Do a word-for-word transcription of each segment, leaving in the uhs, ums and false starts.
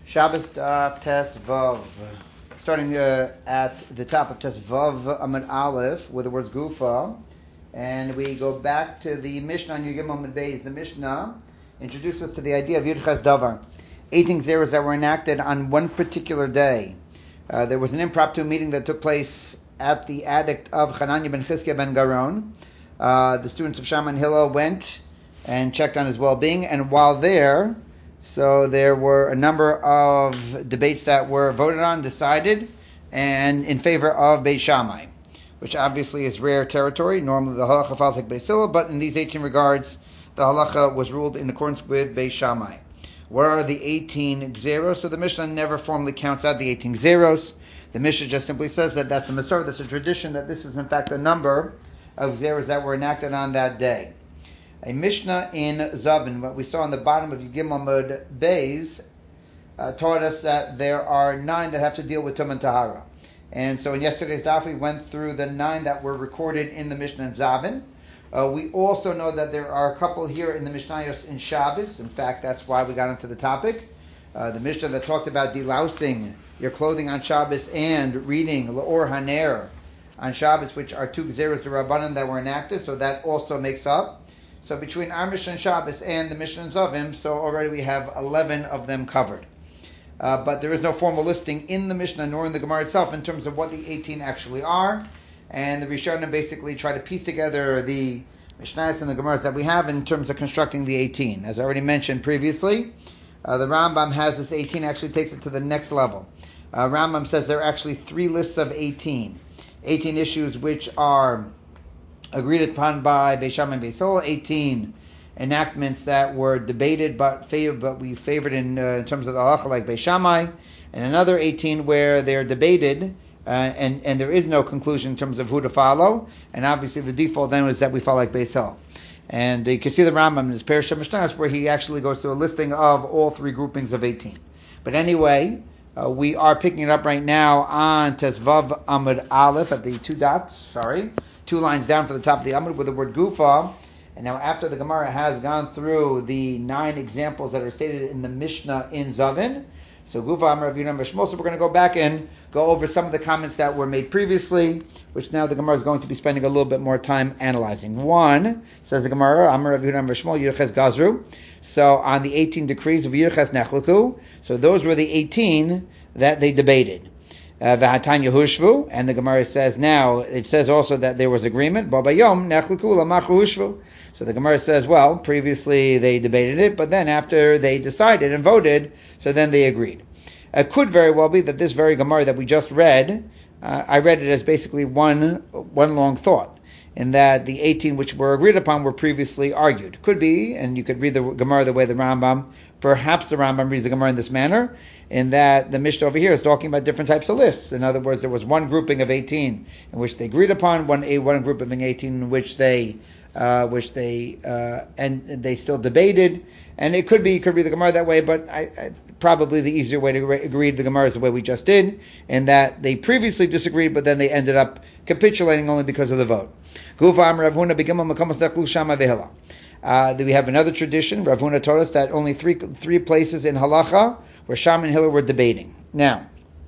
Shabbos Daf Tes Vav. Starting uh, at the top of Tes Vav Amud Aleph with the words Gufa, and we go back to the Mishnah on Yud Amud Beis. The Mishnah introduced us to the idea of Yud Ches Davar, eighteen zeros that were enacted on one particular day. Uh, there was an impromptu meeting that took place at the attic of Hananya ben Chizkiah ben Garon. Uh, the students of Shammai and Hillel went and checked on his well-being, and while there, so there were a number of debates that were voted on, decided, and in favor of Beis Shammai, which obviously is rare territory. Normally the halacha follows like Beis Hillel, but in these eighteen regards, the halacha was ruled in accordance with Beis Shammai. What are the eighteen zeros? So the Mishnah never formally counts out the eighteen zeros. The Mishnah just simply says that that's a Masorah, that's a tradition, that this is in fact the number of zeros that were enacted on that day. A Mishnah in Zavin, what we saw on the bottom of Yud Amud Beis, uh, taught us that there are nine that have to deal with Tum and Tahara. And so in yesterday's daf, we went through the nine that were recorded in the Mishnah in Zavin. Uh, we also know that there are a couple here in the Mishnayos in Shabbos. In fact, that's why we got into the topic. Uh, the Mishnah that talked about delousing your clothing on Shabbos and reading L'or Haner on Shabbos, which are two Gzeros D'Rabbanan that were enacted, so that also makes up. So between our Mishnah and Shabbos and the Mishnah and Zavim, so already we have eleven of them covered. Uh, but there is no formal listing in the Mishnah nor in the Gemara itself in terms of what the eighteen actually are. And the Rishonim basically try to piece together the Mishnahs and the Gemaras that we have in terms of constructing the eighteen. As I already mentioned previously, uh, the Rambam has this eighteen, actually takes it to the next level. Uh, Rambam says there are actually three lists of eighteen. eighteen issues which are agreed upon by Beis Shammai and Beis Hillel, eighteen enactments that were debated but favored, but we favored in, uh, in terms of the halacha like Beis Shammai, and another eighteen where they're debated uh, and, and there is no conclusion in terms of who to follow, and obviously the default then is that we follow like Beis Hillel. And you can see the Rambam in his Perush HaMishnayos where he actually goes through a listing of all three groupings of eighteen. But anyway, uh, we are picking it up right now on Tes Vav Amud Aleph at the two dots, sorry, two lines down from the top of the Amud with the word Gufa. And now after the Gemara has gone through the nine examples that are stated in the Mishnah in Zavin, so Gufa Amar Rav Yehuda Mishmol, so we're going to go back and go over some of the comments that were made previously, which now the Gemara is going to be spending a little bit more time analyzing. One, says the Gemara, Amar Rav Yehuda Mishmol, Yirches Gazru. So on the eighteen decrees of Yirches Nechleku, so those were the eighteen that they debated. V'hatan Yehushvu, and the Gemara says now, it says also that there was agreement, Babayom Nechleku Lamachu Hushvu. So the Gemara says, well, previously they debated it, but then after they decided and voted, so then they agreed. It could very well be that this very Gemara that we just read, uh, I read it as basically one one long thought, in that the eighteen which were agreed upon were previously argued. Could be, and you could read the Gemara the way the Rambam, perhaps the Rambam reads the Gemara in this manner, in that the Mishnah over here is talking about different types of lists. In other words, there was one grouping of eighteen in which they agreed upon, one a one grouping of eighteen in which they uh, which they uh, and they still debated. And it could be, you could read the Gemara that way, but I, I, probably the easier way to re- read the Gemara is the way we just did, in that they previously disagreed, but then they ended up capitulating only because of the vote. Gufa Amar Rav Huna B'Gimel Makamos Nechlu Shammai V'Hillel. Uh, we have another tradition. Rav Huna told us that only three three places in halacha where Shammai and Hillel were debating. Now,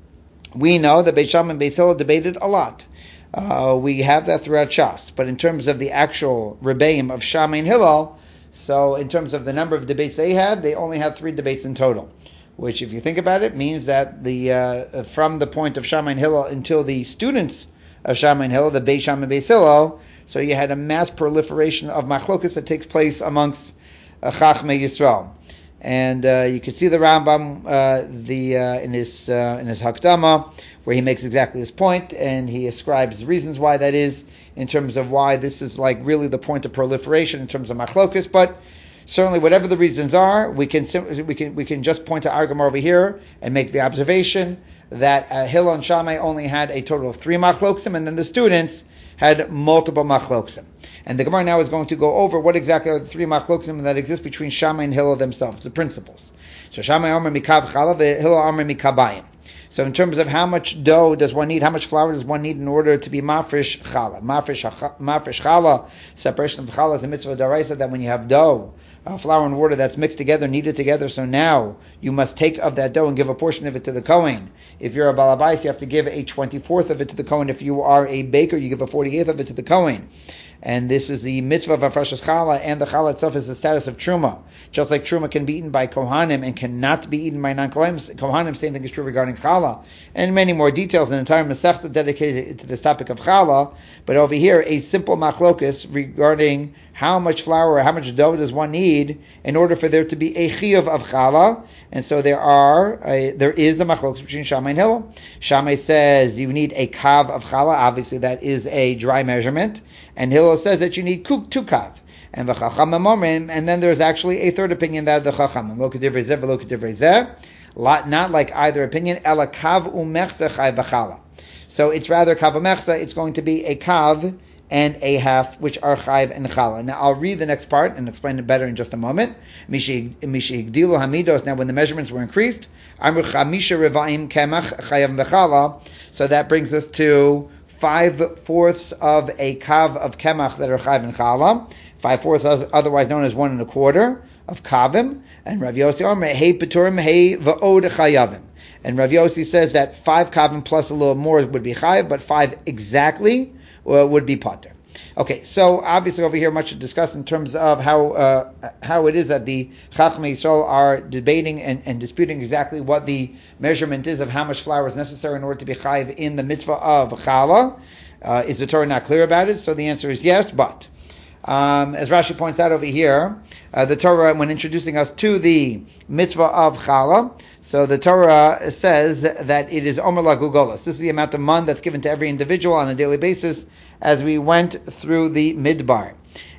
we know that Beis Shammai and Beis Hillel debated a lot. Uh, we have that throughout Shas. But in terms of the actual rebbeim of Shammai and Hillel, so in terms of the number of debates they had, they only had three debates in total. Which, if you think about it, means that the uh, from the point of Shammai and Hillel until the students of Shammai and Hillel, the Beis Shammai and Beis Hillel, so you had a mass proliferation of machlokas that takes place amongst uh, Chachmei Yisrael. And uh, you can see the Rambam uh, the uh, in his uh, in his Hakdama, where he makes exactly this point, and he ascribes reasons why that is, in terms of why this is like really the point of proliferation in terms of machlokas. But certainly, whatever the reasons are, we can we can we can just point to our Gemara over here and make the observation that uh, Hillel and Shammai only had a total of three machlokim, and then the students had multiple machlokim. And the Gemara now is going to go over what exactly are the three machlokim that exist between Shammai and Hillel themselves, the principles. So Shammai Amar Mikav Chalav, Hillel Amar Mikabayim. So in terms of how much dough does one need, how much flour does one need in order to be mafresh challah? Mafresh, mafresh challah, separation of challah is a mitzvah d'oraisa, that when you have dough, uh, flour and water that's mixed together, kneaded together, so now you must take of that dough and give a portion of it to the Kohen. If you're a balabais, you have to give a twenty-fourth of it to the Kohen. If you are a baker, you give a forty-eighth of it to the Kohen. And this is the mitzvah of Afrashas Challah, and the Challah itself is the status of Truma. Just like Truma can be eaten by Kohanim and cannot be eaten by non-Kohanim, same thing is true regarding Challah. And many more details, an entire Masechta dedicated to this topic of Challah. But over here, a simple machlokus regarding how much flour or how much dough does one need in order for there to be a chiyuv of Challah. And so there are, a, there is a machlokus between Shammai and Hillel. Shammai says you need a kav of Challah, obviously that is a dry measurement. And Hillel says that you need two kav. And the Chachamim omrim, and then there's actually a third opinion that the Chachamim, lo k'divrei zeh v'lo k'divrei zeh, not like either opinion, ela kav u'mechza chai v'chala. So it's rather kav u'mechza, it's going to be a kav and a half, which are chayv and chala. Now I'll read the next part and explain it better in just a moment. Mishi igdilu hamidos. Now when the measurements were increased, amru chamisha revaim kemach chayav v'chala. So that brings us to five fourths of a kav of kemach that are chayv and chala. Five fourths, otherwise known as one and a quarter of kavim. And Rav Yossi Omer hey peturim hey va'od chayavim. And Rav Yossi says that five kavim plus a little more would be chayav, but five exactly uh, would be pater. Okay, so obviously over here much to discuss in terms of how uh, how it is that the Chachmei Yisrael are debating and, and disputing exactly what the measurement is of how much flour is necessary in order to be chayiv in the mitzvah of challah. Uh, is the Torah not clear about it? So the answer is yes, but um, as Rashi points out over here, uh, the Torah, when introducing us to the mitzvah of challah, so the Torah says that it is omer lagugolos. This is the amount of man that's given to every individual on a daily basis as we went through the midbar.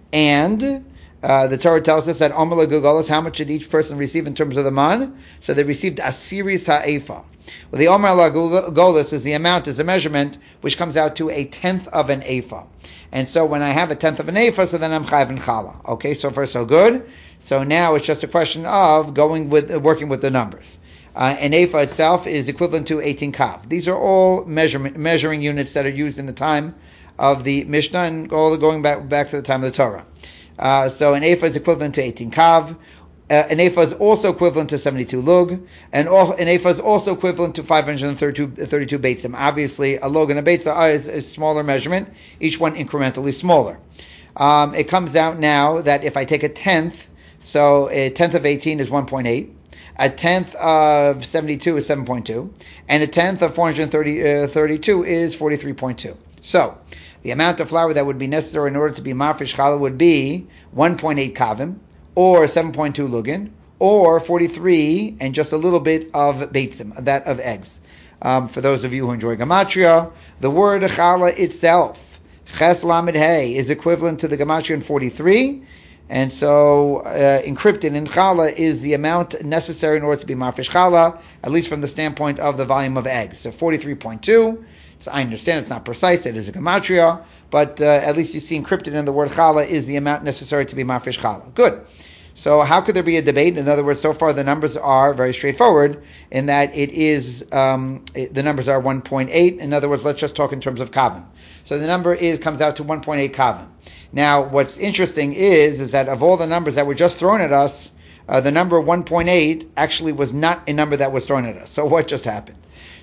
And uh, the Torah tells us that omer lagugolos, how much did each person receive in terms of the man? So they received asiris ha'efa. Well, the omer lagugolos is the amount, is the measurement, which comes out to a tenth of an ephah. And so when I have a tenth of an ephah, so then I'm chayv and challah. Okay, so far so good. So now it's just a question of going with, uh, working with the numbers. Uh, an ephah itself is equivalent to eighteen kav. These are all measurement, measuring units that are used in the time of the Mishnah and all going back back to the time of the Torah. Uh, so an ephah is equivalent to eighteen kav. Uh, an ephah is also equivalent to seventy-two lug, and all, an ephah is also equivalent to five hundred thirty-two, thirty-two beitzim. Obviously, a lug and a beitzah is a smaller measurement, each one incrementally smaller. Um, it comes out now that if I take a tenth, so a tenth of eighteen is one point eight. A tenth of seventy-two is seven point two, and a tenth of four hundred thirty-two is forty-three point two. So, the amount of flour that would be necessary in order to be mafresh challah would be one point eight kavim, or seven point two lugin, or forty-three and just a little bit of beitzim, that of eggs. Um, for those of you who enjoy gematria, the word challah itself, ches lamed hey, is equivalent to the gematria in forty-three. And so, uh, encrypted in challah is the amount necessary in order to be mafresh challah, at least from the standpoint of the volume of eggs. So forty-three point two, so I understand it's not precise, it is a gematria, but uh, at least you see encrypted in the word challah is the amount necessary to be mafresh challah. Good. So how could there be a debate? In other words, so far the numbers are very straightforward in that it is, um, it, the numbers are one point eight. In other words, let's just talk in terms of kavim. So the number is comes out to one point eight kavim. Now, what's interesting is, is that of all the numbers that were just thrown at us, uh, the number one point eight actually was not a number that was thrown at us. So what just happened?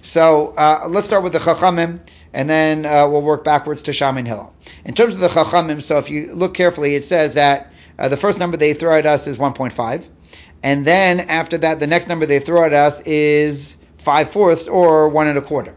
So uh, let's start with the Chachamim, and then uh, we'll work backwards to Shammai and Hillel. In terms of the Chachamim, so if you look carefully, it says that uh, the first number they throw at us is one point five, and then after that, the next number they throw at us is five fourths, or one and a quarter.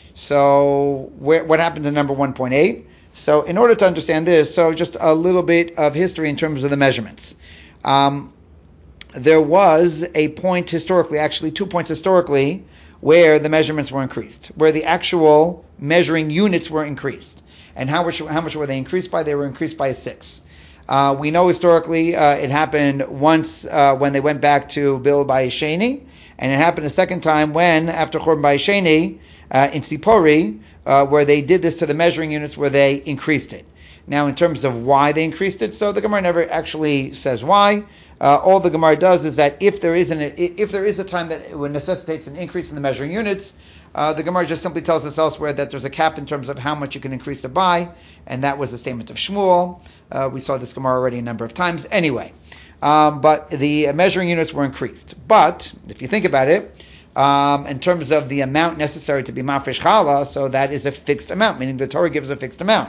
So where, what happened to number one point eight? So in order to understand this, so just a little bit of history in terms of the measurements. Um, there was a point historically, actually two points historically, where the measurements were increased, where the actual measuring units were increased. And how much, how much were they increased by? They were increased by a six. Uh, we know historically uh, it happened once uh, when they went back to build by Sheni, and it happened a second time when, after Churban by Sheni, uh, in Sipori, Uh, where they did this to the measuring units, where they increased it. Now, in terms of why they increased it, so the Gemara never actually says why. uh, all the Gemara does is that if there is an if there is a time that it necessitates an increase in the measuring units, uh, the Gemara just simply tells us elsewhere that there's a cap in terms of how much you can increase the buy, and that was the statement of Shmuel. Uh, we saw this Gemara already a number of times. Anyway, um, but the measuring units were increased. But if you think about it, Um, in terms of the amount necessary to be mafresh challah, so that is a fixed amount, meaning the Torah gives a fixed amount.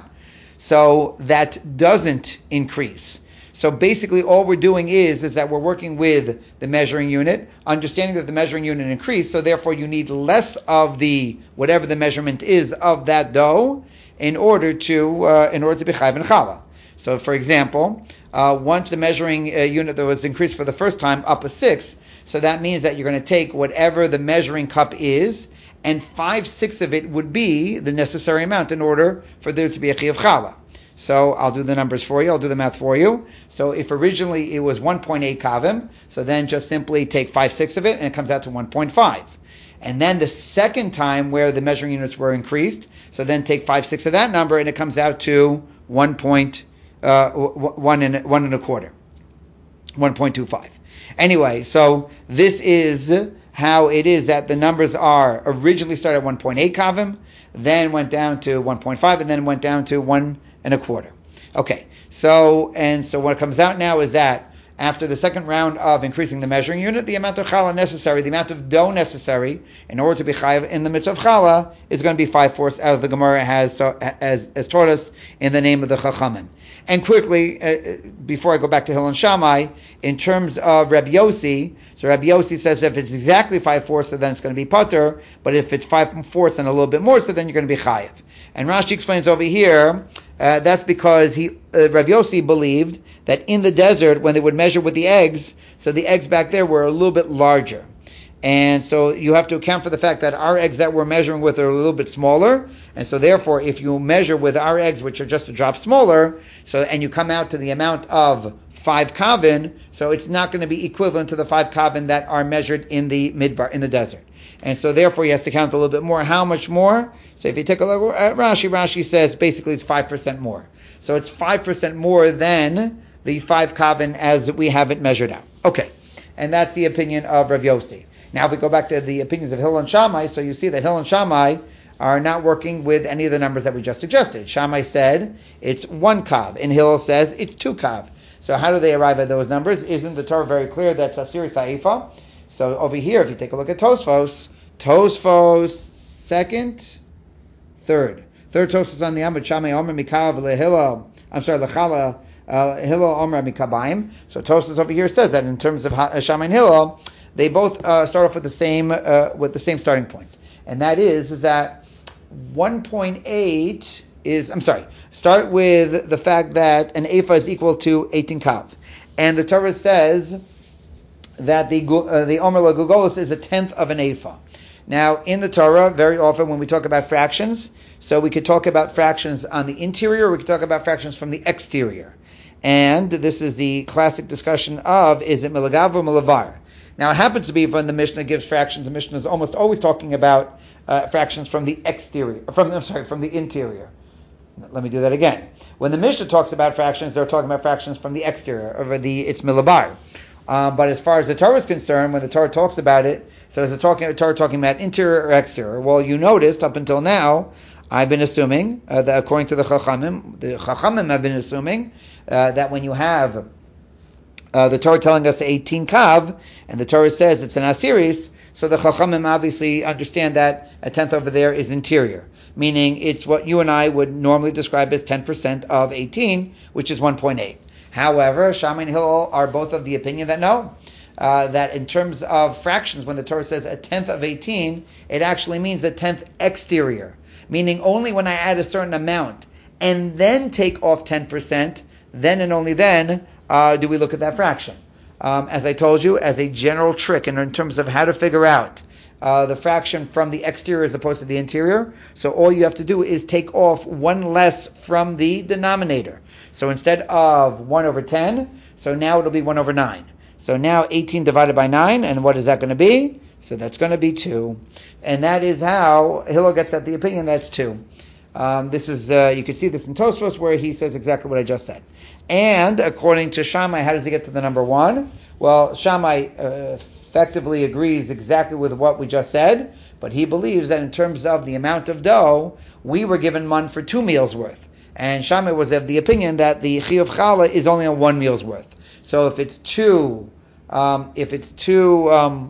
So that doesn't increase. So basically all we're doing is, is that we're working with the measuring unit, understanding that the measuring unit increased, so therefore you need less of the, whatever the measurement is of that dough, in order to, uh, in order to be chayv and challah. So for example, uh, once the measuring uh, unit that was increased for the first time up a six, so that means that you're going to take whatever the measuring cup is, and five-sixths of it would be the necessary amount in order for there to be a chiyuv challah. So I'll do the numbers for you. I'll do the math for you. So if originally it was one point eight kavim, so then just simply take five-sixths of it, and it comes out to one point five. And then the second time where the measuring units were increased, so then take five-sixths of that number, and it comes out to one point uh, one and one and a quarter, one point two five. Anyway, so this is how it is that the numbers are originally started at one point eight kavim, then went down to one point five, and then went down to one and a quarter. Okay, so and so what comes out now is that after the second round of increasing the measuring unit, the amount of challah necessary, the amount of dough necessary in order to be chayav in the mitzvah of challah is going to be five-fourths, as the Gemara has so, as, as taught us in the name of the Chachamim. And quickly, uh, before I go back to Hillel and Shammai, in terms of Rabbi Yossi, so Rabbi Yossi says if it's exactly five-fourths, so then it's going to be pater, but if it's five-fourths and a little bit more, so then you're going to be chayav. And Rashi explains over here, uh, that's because he, uh, Rabbi Yossi believed that in the desert, when they would measure with the eggs, so the eggs back there were a little bit larger. And so you have to account for the fact that our eggs that we're measuring with are a little bit smaller. And so therefore, if you measure with our eggs, which are just a drop smaller, so and you come out to the amount of five kavin, so it's not going to be equivalent to the five kavin that are measured in the midbar, in the desert. And so therefore, he has to count a little bit more. How much more? So if you take a look at Rashi, Rashi says basically it's five percent more. So it's five percent more than the five kavin as we have it measured out. Okay. And that's the opinion of Rav Yossi. Now if we go back to the opinions of Hillel and Shammai, so you see that Hillel and Shammai are not working with any of the numbers that we just suggested. Shammai said it's one kav, and Hillel says it's two kav. So how do they arrive at those numbers? Isn't the Torah very clear that Asiri Sa'ifa? So over here, if you take a look at Tosfos, Tosfos second, third. Third Tosfos on the Amud, Shammai Omer Mikav LeHillel, I'm sorry, Lechala, uh, Hillel Omer Mikabayim. So Tosfos over here says that in terms of Shammai and Hillel, they both uh, start off with the same uh, with the same starting point, and that is is that one point eight is I'm sorry. Start with the fact that an ephah is equal to eighteen kav, and the Torah says that the uh, the omer lagugolos is a tenth of an ephah. Now, in the Torah, very often when we talk about fractions, so we could talk about fractions on the interior, we could talk about fractions from the exterior, and this is the classic discussion of is it milagav or milavar. Now, it happens to be when the Mishnah gives fractions, the Mishnah is almost always talking about uh, fractions from the exterior, from I'm sorry, from the interior. Let me do that again. When the Mishnah talks about fractions, they're talking about fractions from the exterior, over the it's milabar. Um, but as far as the Torah is concerned, when the Torah talks about it, so is the talking, Torah talking about interior or exterior? Well, you noticed up until now, I've been assuming uh, that according to the Chachamim, the Chachamim have been assuming uh, that when you have Uh, the Torah telling us eighteen kav, and the Torah says it's an asiris, so the Chachamim obviously understand that a tenth over there is interior, meaning it's what you and I would normally describe as ten percent of eighteen, which is one point eight. However, Shammai and Hillel are both of the opinion that no, uh, that in terms of fractions, when the Torah says a tenth of eighteen, it actually means a tenth exterior, meaning only when I add a certain amount and then take off ten percent, then and only then Uh, do we look at that fraction? Um, as I told you, as a general trick, and in terms of how to figure out uh, the fraction from the exterior as opposed to the interior, so all you have to do is take off one less from the denominator. So instead of one over ten, so now it'll be one over nine. So now eighteen divided by nine, and what is that going to be? So that's going to be two. And that is how Hillel gets at the opinion that's two. Um, this is, uh, you can see this in Tosfos where he says exactly what I just said. And according to Shammai, how does he get to the number one? Well, Shammai uh, effectively agrees exactly with what we just said, but he believes that in terms of the amount of dough, we were given man for two meals worth. And Shammai was of the opinion that the chiyuv challah is only on one meal's worth. So if it's two, um, if it's two um,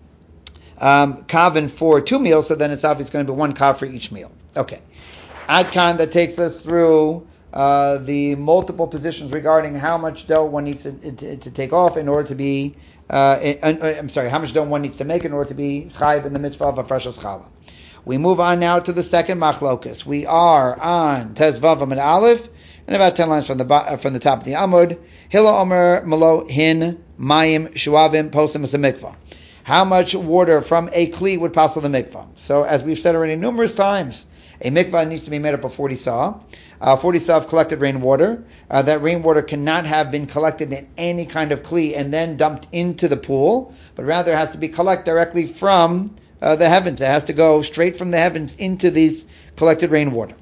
um, kavin for two meals, so then it's obviously going to be one kav for each meal. Okay. Adkan, that takes us through uh, the multiple positions regarding how much dough one needs to, to, to take off in order to be, uh, in, uh, I'm sorry, how much dough one needs to make in order to be chayiv in the mitzvah of Hafrashas Challah. We move on now to the second machlokus. We are on Tez Vav Amud Aleph, and about ten lines from the uh, from the top of the Amud. Hila Omer Malo Hin Mayim Shuavim Posem as a mikvah. How much water from a kli would pass the mikvah? So, as we've said already numerous times, a mikvah needs to be made up of forty saw. Uh, forty saw of collected rainwater. Uh, that rainwater cannot have been collected in any kind of kli and then dumped into the pool, but rather has to be collected directly from uh, the heavens. It has to go straight from the heavens into these collected rainwater.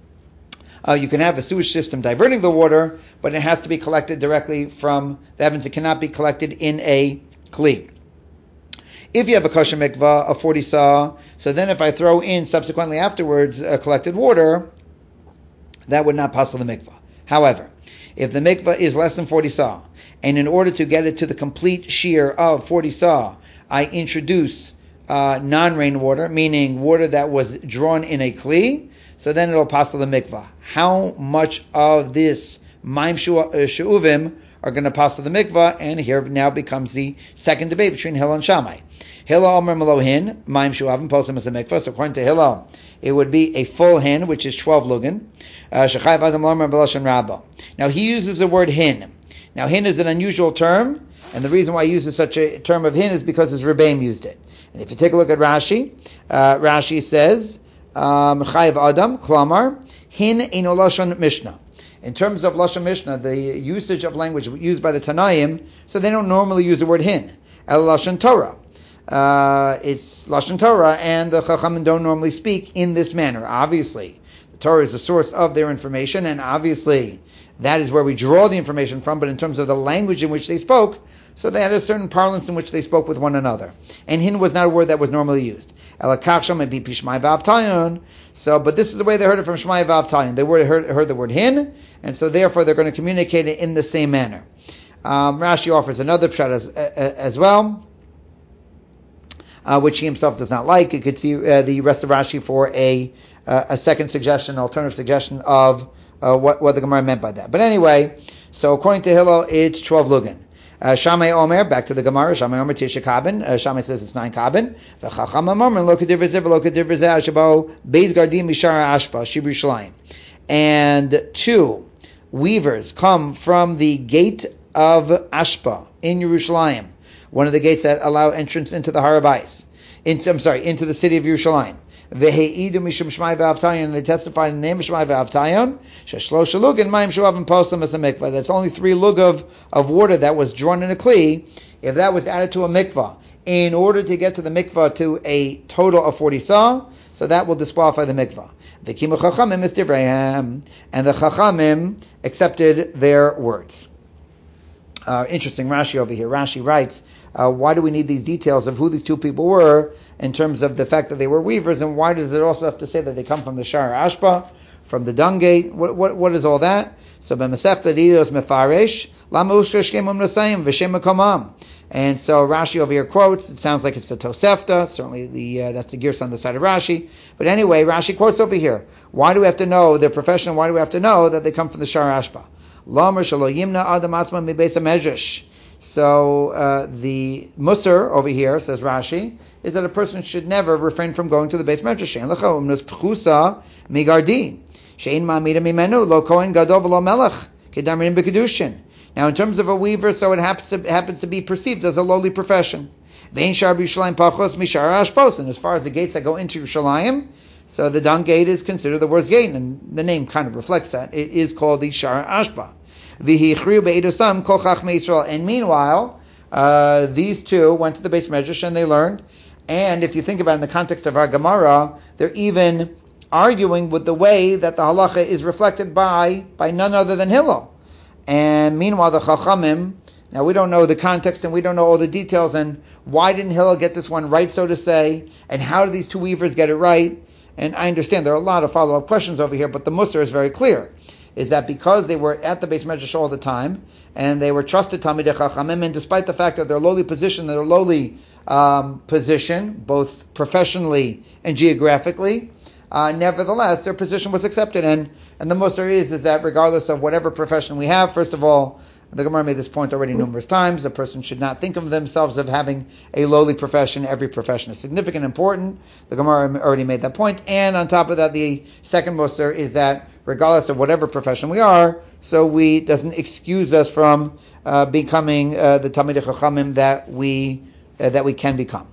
Uh, you can have a sewage system diverting the water, but it has to be collected directly from the heavens. It cannot be collected in a kli. If you have a kosher mikvah, a forty saw, so then if I throw in subsequently afterwards uh, collected water, that would not pass the mikvah. However, if the mikvah is less than forty saw, and in order to get it to the complete shear of forty saw, I introduce uh, non-rainwater, meaning water that was drawn in a kli, so then it'll pass the mikvah. How much of this maim she'uvim are going to pass the mikvah? And here now becomes the second debate between Hillel and Shammai. Hillel Omer Melohin, Maim Shuavim, Posem as a mikvah. So according to Hillel, it would be a full hin, which is twelve lugin. Shechayv Adam Lomer Beloshan Rabba. Now he uses the word hin. Now hin is an unusual term, and the reason why he uses such a term of hin is because his Rebbeim used it. And if you take a look at Rashi, uh, Rashi says, Chayv Adam, Klamar, hin eno Lashon Mishnah. In terms of Lashon Mishnah, the usage of language used by the Tanaim, so they don't normally use the word hin. El Lashon Torah. Uh, it's Lashon Torah, and the Chachamim don't normally speak in this manner. Obviously, the Torah is the source of their information, and obviously that is where we draw the information from, but in terms of the language in which they spoke, so they had a certain parlance in which they spoke with one another. And hin was not a word that was normally used. Elakacham and Bipi Shmai V'Avtayon. So, but this is the way they heard it from Shmai V'Avtayon. They were, heard, heard the word hin, and so therefore they're going to communicate it in the same manner. Um, Rashi offers another pshat as, as well, Uh, which he himself does not like. You could see uh, the rest of Rashi for a uh, a second suggestion, alternative suggestion of uh, what, what the Gemara meant by that. But anyway, so according to Hillel, it's twelve lugin. Uh, Shammai Omer, back to the Gemara, Shammai Omer Tisha Kabin. Uh, Shammai says it's nine kabin. V'chacham Omer, lo kediv zev, lo kediv zeh, shabo beis gardim mishara ashpa, shibri shalayim. And two weavers come from the gate of Ashpa in Yerushalayim, one of the gates that allow entrance into the Harabais, into, I'm sorry, into the city of Yerushalayim. Veheidu mishum Shmai V'Avtayon, and they testified in the name of Shmai V'Avtayon, sheshlosh lug and mayim shuavim posam as a mikvah. That's only three lug of, of water that was drawn in a kli. If that was added to a mikvah, in order to get to the mikvah to a total of forty saw, so that will disqualify the mikvah. V'kimu chachamim is divrayim, and the chachamim accepted their words. Uh, interesting Rashi over here. Rashi writes, uh, why do we need these details of who these two people were in terms of the fact that they were weavers, and why does it also have to say that they come from the Shar Ashpa, from the dung gate? What, what, what is all that? So, b'mesefta didos mefaresh, lama ushra shkemum nasayim v'shem makamam. And so Rashi over here quotes, it sounds like it's the Tosefta, certainly the uh, that's the gears on the side of Rashi. But anyway, Rashi quotes over here, why do we have to know their profession, why do we have to know that they come from the Shar Ashpa? So uh, the Musar over here, says Rashi, is that a person should never refrain from going to the Beis Medrash. Now in terms of a weaver, so it happens to, happens to be perceived as a lowly profession. And as far as the gates that go into Yerushalayim, so the dung gate is considered the worst gate, and the name kind of reflects that. It is called the Shar Ashba. And meanwhile, uh, these two went to the Beis Medrash and they learned. And if you think about it in the context of our Gemara, they're even arguing with the way that the halacha is reflected by by none other than Hillel. And meanwhile, the Chachamim, now we don't know the context and we don't know all the details, and why didn't Hillel get this one right, so to say, and how did these two weavers get it right? And I understand there are a lot of follow-up questions over here, but the Musar is very clear, is that because they were at the Beis Medrash all the time, and they were trusted Talmidei Chachamim, and despite the fact of their lowly position, their lowly um, position, both professionally and geographically, uh, nevertheless, their position was accepted. And, and the Musar is, is that regardless of whatever profession we have, first of all, the Gemara made this point already numerous times, a person should not think of themselves of having a lowly profession. Every profession is significant and important. The Gemara already made that point. And on top of that, the second Musar is that regardless of whatever profession we are, so we doesn't excuse us from uh, becoming uh, the Talmidei Chachamim that we uh, that we can become.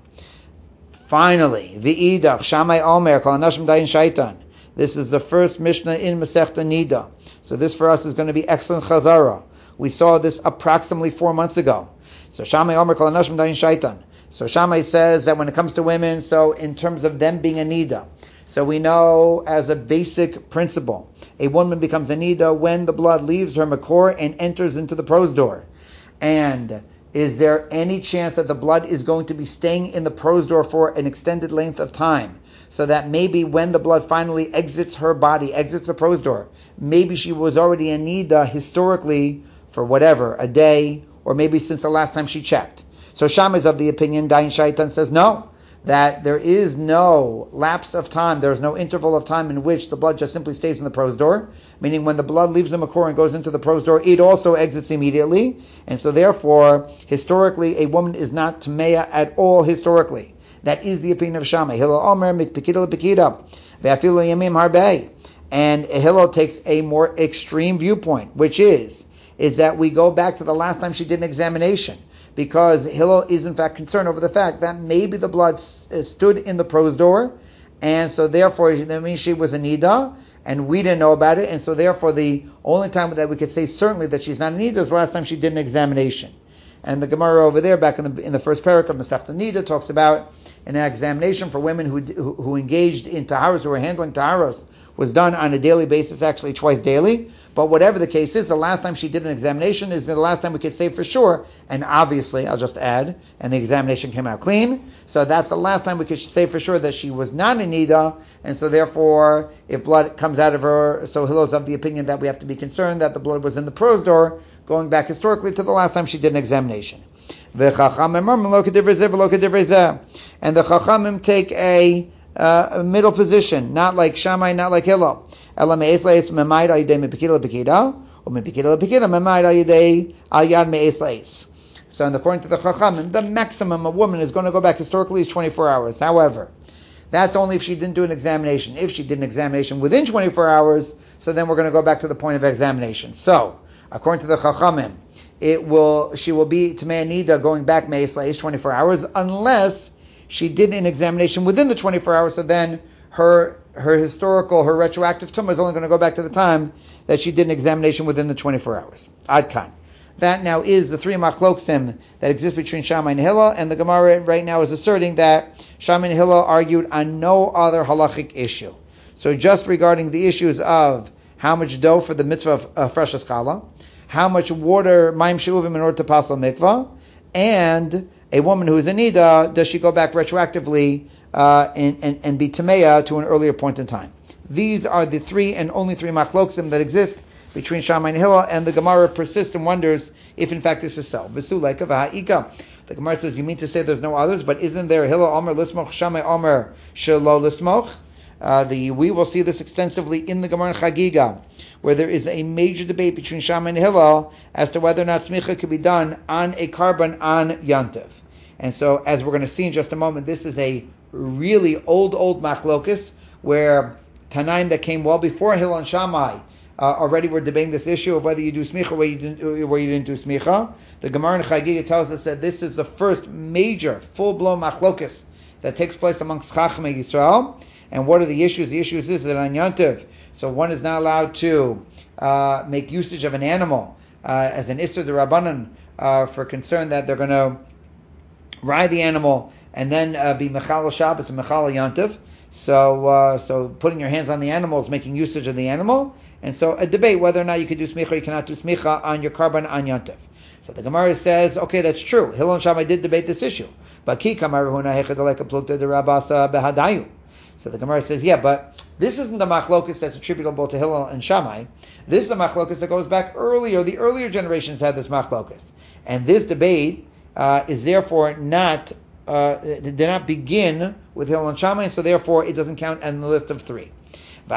Finally, V'idach Shamai Omer Kol Anashim Dayin Shaitan. This is the first Mishnah in Masechta Nida. So this for us is going to be excellent Chazara. We saw this approximately four months ago. So Shammai Omer Kol Anashim Dayin Shaitan. So Shammai says that when it comes to women, so in terms of them being a nida, so we know as a basic principle, a woman becomes a nida when the blood leaves her makor and enters into the prosdor. And is there any chance that the blood is going to be staying in the prosdor for an extended length of time? So that maybe when the blood finally exits her body, exits the prosdor, maybe she was already a nida historically for whatever, a day, or maybe since the last time she checked. So Shammai is of the opinion, Dayin Shaitan says no, that there is no lapse of time, there is no interval of time in which the blood just simply stays in the prosdor, meaning when the blood leaves the makor and goes into the prosdor, it also exits immediately, and so therefore, historically, a woman is not tmeya at all historically. That is the opinion of Shammai. Hillel Omer mikpikida lepikida, ve'afilu yamim harbei. And Hillel takes a more extreme viewpoint, which is, is that we go back to the last time she did an examination, because Hillel is in fact concerned over the fact that maybe the blood st- stood in the prosdor, and so therefore that means she was a nida, and we didn't know about it, and so therefore the only time that we could say certainly that she's not a nida is the last time she did an examination. And the Gemara over there, back in the in the first parak of Masechta Nida, talks about an examination for women who who, who engaged in taharos, who were handling taharos, was done on a daily basis, actually twice daily. But whatever the case is, the last time she did an examination is the last time we could say for sure. And obviously, I'll just add, and the examination came out clean. So that's the last time we could say for sure that she was not a nida. And so therefore, if blood comes out of her, so Hillel's of the opinion that we have to be concerned that the blood was in the prosdor, going back historically to the last time she did an examination. And the Chachamim take a, uh, a middle position, not like Shammai, not like Hillel. So in according to the Chachamim, the maximum a woman is going to go back historically is twenty-four hours. However, that's only if she didn't do an examination. If she did an examination within twenty-four hours, so then we're going to go back to the point of examination. So, according to the Chachamim, it will she will be Tamei Nida going back Me'es La'is twenty-four hours, unless she did an examination within the twenty-four hours, so then her her historical, her retroactive tumah is only going to go back to the time that she did an examination within the twenty-four hours. Ad kan. That now is the three machloksim that exist between Shammai and Hillel, and the Gemara right now is asserting that Shammai and Hillel argued on no other halachic issue. So just regarding the issues of how much dough for the mitzvah of uh, fresh challah, how much water, maim she'uvim, in order to pasal mikvah, and a woman who is a nida, does she go back retroactively uh, and, and, and be tameya to an earlier point in time? These are the three and only three machloksim that exist between Shammai and Hillel, and the Gemara persists and wonders if in fact this is so. V'sulaika v'ha'ika. The Gemara says, you mean to say there's no others, but isn't there Hillel Omer lismoch, Shammai Omer shelo lismoch? Uh, the, we will see this extensively in the Gemara Chagiga, where there is a major debate between Shammai and Hillel as to whether or not smicha could be done on a carbon on Yantiv. And so, as we're going to see in just a moment, this is a really old, old machlokus, where Tanaim that came well before Hillel and Shammai uh, already were debating this issue of whether you do smicha or where you didn't, where you didn't do smicha. The Gemara in Chagiga tells us that this is the first major, full-blown machlokus that takes place amongst Chachmei Yisrael. And what are the issues? The issues is that on Yantiv, so one is not allowed to uh, make usage of an animal uh, as an Isser D'Rabbanan uh, for concern that they're going to ride the animal and then uh, be Mechal Shabbos and Mechal Yantiv. So, uh, so putting your hands on the animal is making usage of the animal. And so a debate whether or not you could do smicha or you cannot do smicha on your karban on Yontif. So the Gemara says, okay, that's true. Hillel and Shammai did debate this issue. But ki kamar huna hechadaleka plukta de rabasa behadayu. So the Gemara says, yeah, but this isn't the machlokus that's attributable to Hillel and Shammai. This is the machlokus that goes back earlier. The earlier generations had this machlokus. And this debate uh, is therefore not, uh, did not begin with Hillel and Shammai, so therefore it doesn't count in the list of three. So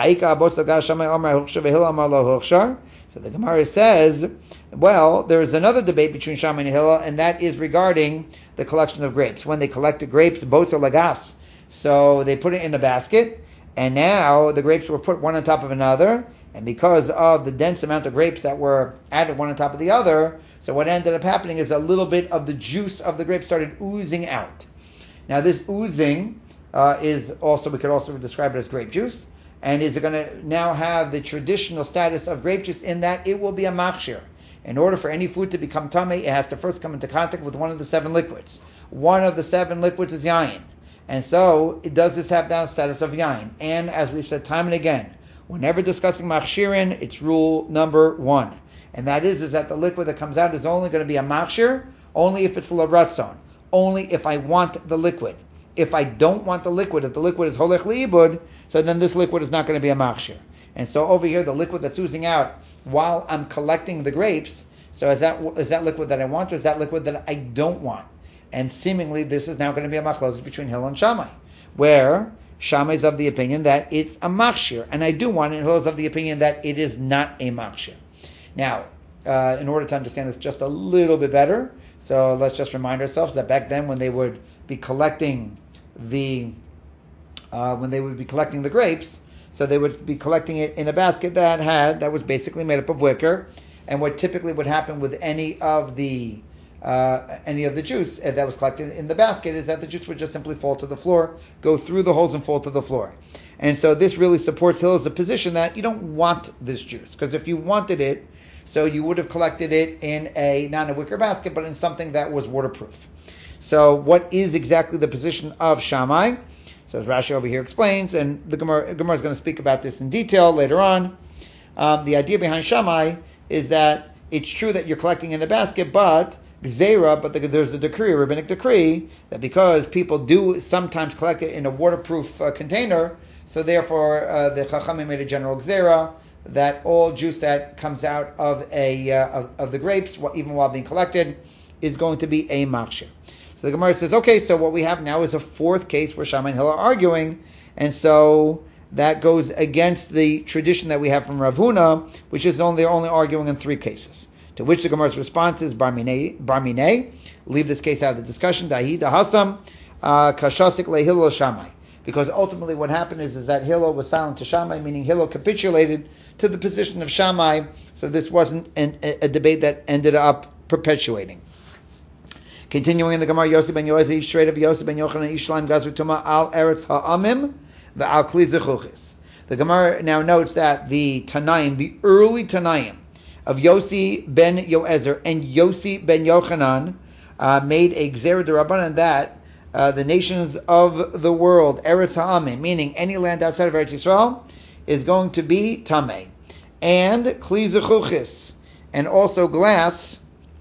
the Gemara says, well, there is another debate between Shammai and Hillel, and that is regarding the collection of grapes. When they collected grapes, both are lagas. So they put it in a basket, and now the grapes were put one on top of another, and because of the dense amount of grapes that were added one on top of the other, so what ended up happening is a little bit of the juice of the grape started oozing out. Now this oozing uh, is also, we could also describe it as grape juice, and is going to now have the traditional status of grape juice in that it will be a machshir. In order for any food to become tamei, it has to first come into contact with one of the seven liquids. One of the seven liquids is yayin. And so, it does this have that status of yayin. And as we've said time and again, whenever discussing machshirin, it's rule number one. And that is, is that the liquid that comes out is only going to be a machshir, only if it's l'ratzon. Only if I want the liquid. If I don't want the liquid, if the liquid is holech li'ibud, so then this liquid is not going to be a machshir. And so over here, the liquid that's oozing out while I'm collecting the grapes, so is that is that liquid that I want, or is that liquid that I don't want? And seemingly, this is now going to be a machlokes between Hillel and Shammai, where Shammai is of the opinion that it's a machshir, and I do want it, and Hillel is of the opinion that it is not a machshir. Now, uh, in order to understand this just a little bit better, so let's just remind ourselves that back then, when they would be collecting the uh, when they would be collecting the grapes, so they would be collecting it in a basket that had that was basically made up of wicker. And what typically would happen with any of the uh, any of the juice that was collected in the basket is that the juice would just simply fall to the floor, go through the holes and fall to the floor. And so this really supports Hillel's position that you don't want this juice, because if you wanted it, so you would have collected it in a not a wicker basket, but in something that was waterproof. So what is exactly the position of Shammai? So as Rashi over here explains, and the Gemara, Gemara is going to speak about this in detail later on. Um, the idea behind Shammai is that it's true that you're collecting in a basket, but gzeira, but the, there's a decree, a rabbinic decree, that because people do sometimes collect it in a waterproof uh, container, so therefore uh, the Chachamim made a general gzeira that all juice that comes out of a uh, of, of the grapes, even while being collected, is going to be a machshir. So the Gemara says, okay, so what we have now is a fourth case where Shammai and Hillel are arguing, and so that goes against the tradition that we have from Rav Huna, which is only they're only arguing in three cases. To which the Gemara's response is bar minei, bar minei, leave this case out of the discussion. Dahi dahasam kashasik le Hillel Shammai, because ultimately what happened is, is that Hillel was silent to Shammai, meaning Hillel capitulated to the position of Shammai. So this wasn't an, a, a debate that ended up perpetuating. Continuing in the Gemara, Yosef ben Yoezi, straight of Yosef ben Yochanan, Ishlam Gazru Tuma al Eretz Ha'amim, the Al Kli Zechuchis. The Gemara now notes that the Tanaim, the early Tanaim of Yossi ben Yoezer and Yossi ben Yochanan uh, made a Gzera D'Rabbanan that uh, the nations of the world, Eretz Ha'amim, meaning any land outside of Eretz Yisrael, is going to be Tameh. And Kli Zechuchis, and also glass,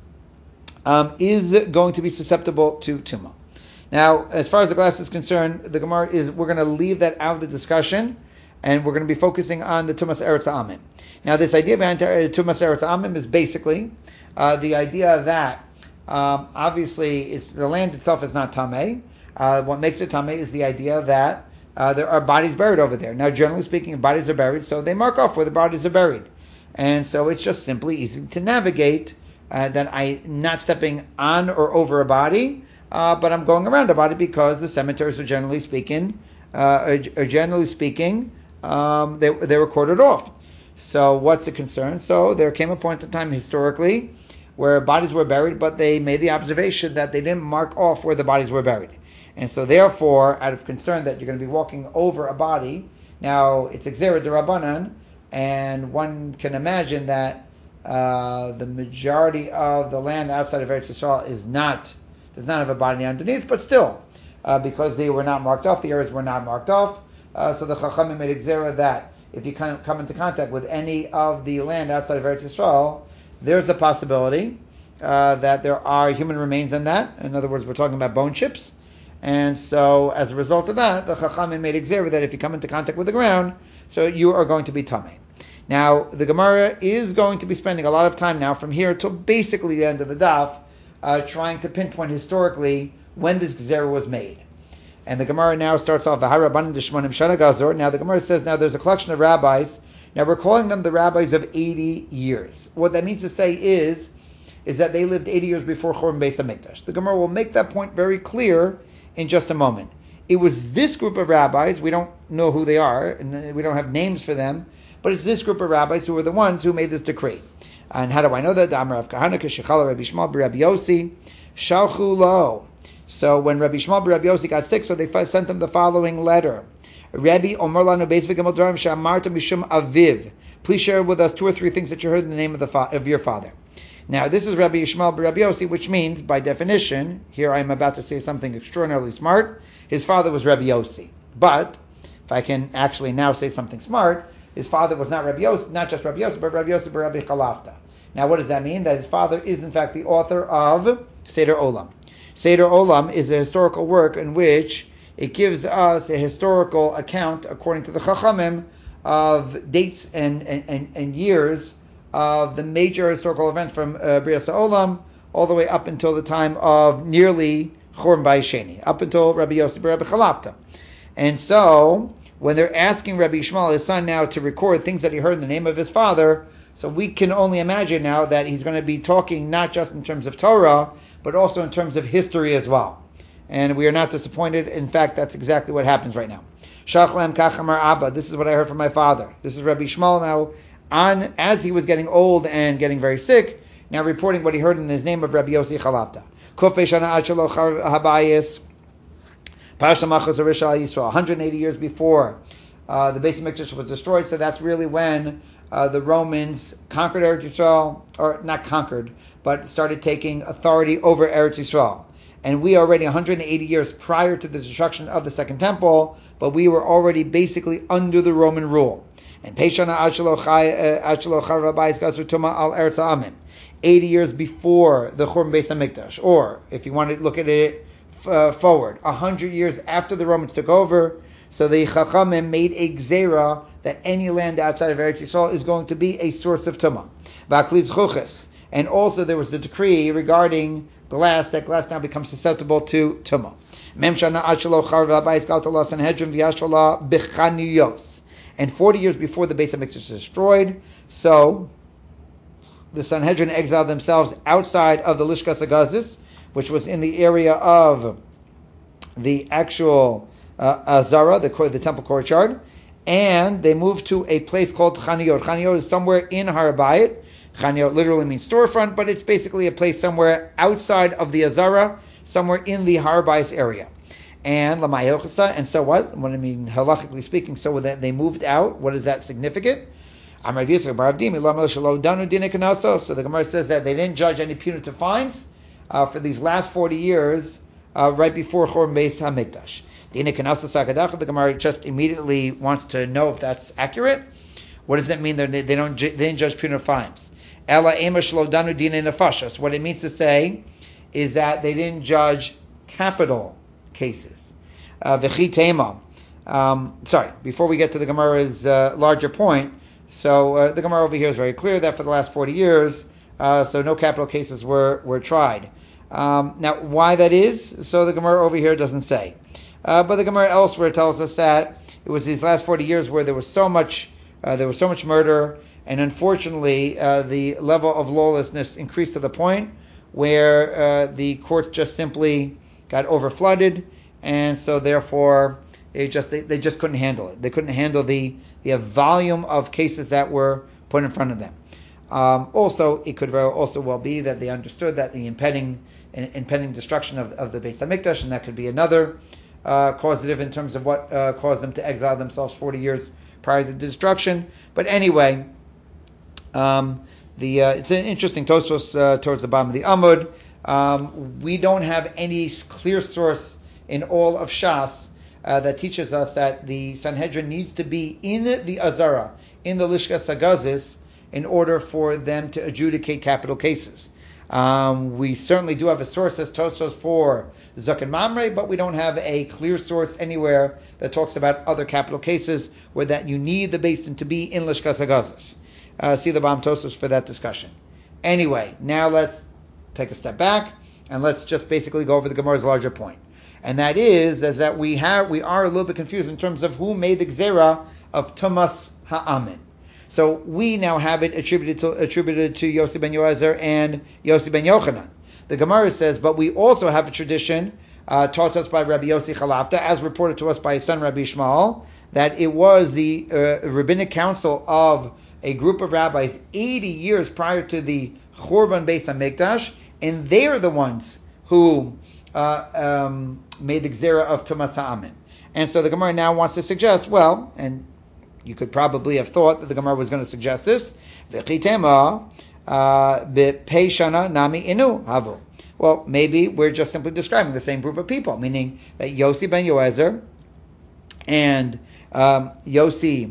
Um, is going to be susceptible to tumah. Now, as far as the glass is concerned, the Gemara is we're going to leave that out of the discussion, and we're going to be focusing on the tumas eretz ha'amim. Now, this idea behind tumas eretz ha'amim is basically uh, the idea that um, obviously it's the land itself is not tamei. Uh, what makes it tamei is the idea that uh, there are bodies buried over there. Now, generally speaking, bodies are buried, so they mark off where the bodies are buried, and so it's just simply easy to navigate. Uh, that I'm not stepping on or over a body, uh, but I'm going around a body because the cemeteries are generally speaking, uh, are, are generally speaking, um, they they were cordoned off. So what's the concern? So there came a point in time historically where bodies were buried, but they made the observation that they didn't mark off where the bodies were buried, and so therefore, out of concern that you're going to be walking over a body, now it's Gzera D'Rabbanan, and one can imagine that. Uh, the majority of the land outside of Eretz Yisrael is not does not have a body underneath, but still, uh, because they were not marked off, the areas were not marked off. Uh, so the Chachamim made a gzera that if you come into contact with any of the land outside of Eretz Yisrael, there's a possibility uh, that there are human remains in that. In other words, we're talking about bone chips. And so, as a result of that, the Chachamim made exer that if you come into contact with the ground, so you are going to be tamei. Now, the Gemara is going to be spending a lot of time now from here till basically the end of the daf, uh, trying to pinpoint historically when this gzera was made. And the Gemara now starts off, now the Gemara says, now there's a collection of rabbis. Now we're calling them the rabbis of eighty years. What that means to say is, is that they lived eighty years before Churban Beis HaMikdash. The Gemara will make that point very clear in just a moment. It was this group of rabbis, we don't know who they are, and we don't have names for them, but it's this group of rabbis who were the ones who made this decree. And how do I know that? The Amar of Kahana, Keshichala Rabbi Shmuel Rabbi Yossi, Shalchu Lo. So when Rabbi Shmuel Rabbi Yossi got sick, so they sent him the following letter. Rabbi Omer Lanu Beis V'Gimel Dvarim She'amarta Mishum Aviv. Please share with us two or three things that you heard in the name of the fa- of your father. Now, this is Rabbi Yishmael Rabbi Yossi, which means, by definition, here I am about to say something extraordinarily smart, his father was Rabbi Yossi. But, if I can actually now say something smart, his father was not Rabbi Yossi, not just Rabbi Yossi, but Rabbi Yossi but Rabbi Chalafta. Now, what does that mean? That his father is, in fact, the author of Seder Olam. Seder Olam is a historical work in which it gives us a historical account, according to the Chachamim, of dates and, and, and, and years of the major historical events from uh, Brias HaOlam all the way up until the time of nearly Churban Bayis Sheni, up until Rabbi Yossi Rabbi Chalafta. And so, when they're asking Rabbi Yishmael, his son, now to record things that he heard in the name of his father, so we can only imagine now that he's going to be talking not just in terms of Torah, but also in terms of history as well. And we are not disappointed. In fact, that's exactly what happens right now. Shachlem Kachamar Abba, this is what I heard from my father. This is Rabbi Yishmael now, on as he was getting old and getting very sick, now reporting what he heard in his name of Rabbi Yossi Chalafta. Kofei Shana Achelo Habayis, Parashat Machos Arisha Yisrael, one hundred eighty years before uh, the Beis HaMikdash was destroyed. So that's really when uh, the Romans conquered Eretz Yisrael, or not conquered, but started taking authority over Eretz Yisrael. And we already one hundred eighty years prior to the destruction of the Second Temple, but we were already basically under the Roman rule. And Peishana Achelo Charabayis Gatzur Tuma Al Eretz Amen, eighty years before the Churban Beis HaMikdash, or if you want to look at it uh, forward, one hundred years after the Romans took over, so the Chachamim made a gzera that any land outside of Eretz Yisrael is going to be a source of Tumah. V'akliz Chuches. And also there was the decree regarding glass, that glass now becomes susceptible to Tumah. Mem Shana Achelo Charabayis Gatzur Sanhedrin V'yashala B'chaniyos. And forty years before the Beis HaMikdash is destroyed, so the Sanhedrin exiled themselves outside of the Lishkas HaGazis, which was in the area of the actual uh, Azara, the, the temple courtyard, and they moved to a place called Chaniyot. Chaniyot is somewhere in Har Bayit. Chaniyot literally means storefront, but it's basically a place somewhere outside of the Azara, somewhere in the Har Bayit area. And and so what? What I mean, halachically speaking, so that they moved out. What is that significant? So the Gemara says that they didn't judge any punitive fines uh, for these last forty years, uh, right before Churban Beis HaMikdash. The Gemara just immediately wants to know if that's accurate. What does that mean? They they don't they didn't judge punitive fines. What it means to say is that they didn't judge capital cases. Uh, V'chi um, sorry, before we get to the Gemara's uh, larger point, so uh, the Gemara over here is very clear that for the last forty years, uh, so no capital cases were, were tried. Um, now, why that is, so the Gemara over here doesn't say. Uh, but the Gemara elsewhere tells us that it was these last forty years where there was so much, uh, there was so much murder, and unfortunately, uh, the level of lawlessness increased to the point where uh, the courts just simply got overflooded, and so therefore it just they, they just couldn't handle it. They couldn't handle the the volume of cases that were put in front of them. Um, also, it could very also well be that they understood that the impending impending destruction of, of the Beis HaMikdash, and that could be another uh, causative in terms of what uh, caused them to exile themselves forty years prior to the destruction. But anyway, um, the uh, it's an interesting Tosfos uh, towards the bottom of the Amud. Um, we don't have any clear source in all of Shas uh, that teaches us that the Sanhedrin needs to be in the Azara, in the Lishkas Hagazis, in order for them to adjudicate capital cases. Um, we certainly do have a source as Tosfos for Zaken Mamre, but we don't have a clear source anywhere that talks about other capital cases where that you need the Beis Din to be in Lishkas Hagazis. Uh, see the Bam Tosfos for that discussion. Anyway, now let's take a step back and let's just basically go over the Gemara's larger point. And that is, is that we have we are a little bit confused in terms of who made the Gzera of Tumas Ha'amin. So we now have it attributed to attributed to Yossi ben Yoezer and Yossi ben Yochanan. The Gemara says, but we also have a tradition uh, taught us by Rabbi Yossi Chalafta, as reported to us by his son Rabbi Ishmael, that it was the uh, rabbinic council of a group of rabbis eighty years prior to the Churban Beis HaMikdash, and they are the ones who uh, um, made the Gzera of Tumas Ha'amin. And so the Gemara now wants to suggest, well, and you could probably have thought that the Gemara was going to suggest this. V'chitema b'peishana nami inu havu. Well, maybe we're just simply describing the same group of people, meaning that Yossi ben Yoezer and um, Yossi,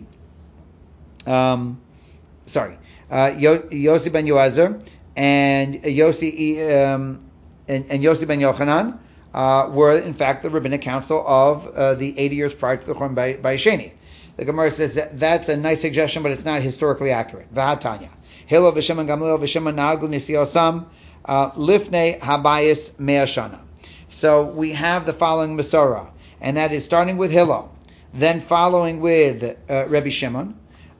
um, sorry, uh, Yossi ben Yoezer and Yossi um, and, and Yossi ben Yochanan uh, were in fact the rabbinic council of uh, the eighty years prior to the Churban by, by Sheni. The Gemara says that that's a nice suggestion, but it's not historically accurate. V'hatanya. Hillel v'Shimon Gamliel v'Shimon Naglu Nisiosam Lifnei Habayis Me'ashana. So we have the following Masorah, and that is starting with Hillel, then following with uh, Rabbi Shimon,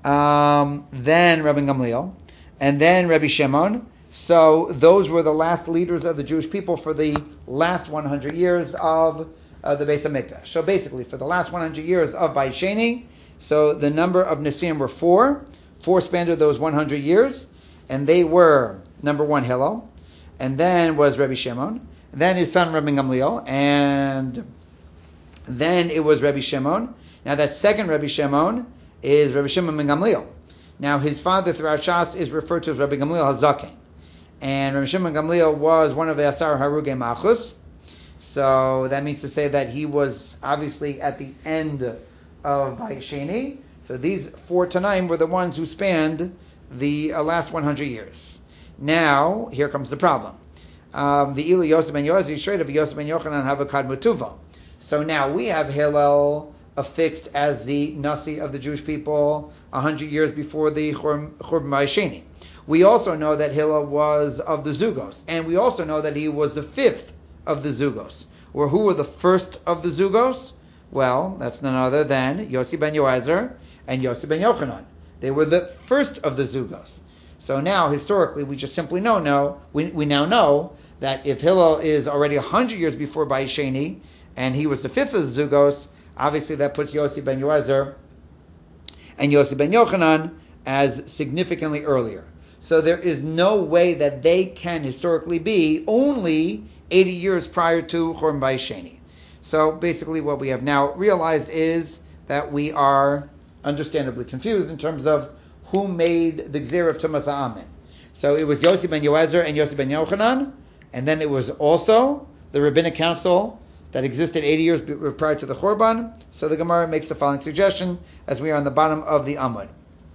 um, then Rabbi Gamliel, and then Rabbi Shimon. So those were the last leaders of the Jewish people for the last one hundred years of uh, the Beis HaMikdash. So basically, for the last one hundred years of Bayis Sheni, so the number of Nesiim were four. Four spanned those one hundred years. And they were, number one, Hillel. And then was Rabbi Shimon. Then his son, Rabbi Gamliel. And then it was Rabbi Shimon. Now that second Rabbi Shimon is Rabbi Shimon ben Gamliel. Now his father throughout Shas is referred to as Rabbi Gamliel HaZaken. And Rabbi Shimon ben Gamliel was one of the Asar Harugei Malchus. So that means to say that he was obviously at the end of Bayis Sheni. So these four Tanaim were the ones who spanned the uh, last one hundred years. Now, here comes the problem. Um, the Ilu Yosef ben Yoezer straight of Yosef ben Yochanan have a Kad Mutuva. So now we have Hillel affixed as the Nasi of the Jewish people one hundred years before the Churban Bayis Sheni. We also know that Hillel was of the Zugos. And we also know that he was the fifth of the Zugos. Or who were the first of the Zugos? Well, that's none other than Yossi ben Yoezer and Yossi ben Yochanan. They were the first of the Zugos. So now, historically, we just simply know, no, we, we now know that if Hillel is already one hundred years before Bayis Sheni, and he was the fifth of the Zugos, obviously that puts Yossi ben Yoezer and Yossi ben Yochanan as significantly earlier. So there is no way that they can historically be only eighty years prior to Churban Bayis Sheni. So basically what we have now realized is that we are understandably confused in terms of who made the Gzera of Tumas Ha'amin. So it was Yossi ben Yoezer and Yossi ben Yochanan, and then it was also the rabbinic council that existed eighty years prior to the Churban. So the Gemara makes the following suggestion as we are on the bottom of the Amud.